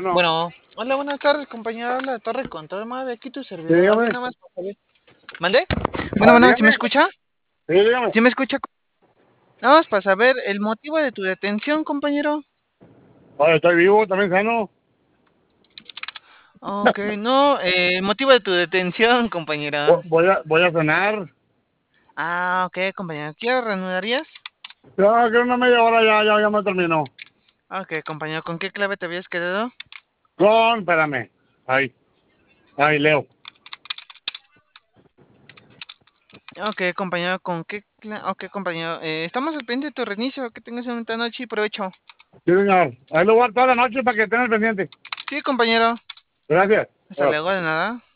Bueno, Bueno, hola, buenas tardes, compañero. Habla de Torre Control, de aquí tu sí, servidor. dígame. Nada más para saber. ¿Mandé? Bueno, ¿sí me Dígame. escucha? Sí, dígame. ¿Sí me escucha? Nada más para saber el motivo de tu detención, compañero. Oye, estoy vivo, también sano. Ok, no, el motivo de tu detención, compañero. Voy a cenar. Ah, ok, compañero. ¿Qué reanudarías? Ya, que una media hora ya me terminó. Ok, compañero, ¿con qué clave te habías quedado? Espérame. Ahí, Leo. Ok, compañero, Ok, compañero, estamos al pendiente de tu reinicio. Que tengas una bonita noche y provecho. Sí, señor. Ahí lo voy a dar toda la noche para que estén al pendiente. Sí, compañero. Gracias. Hasta luego, de nada.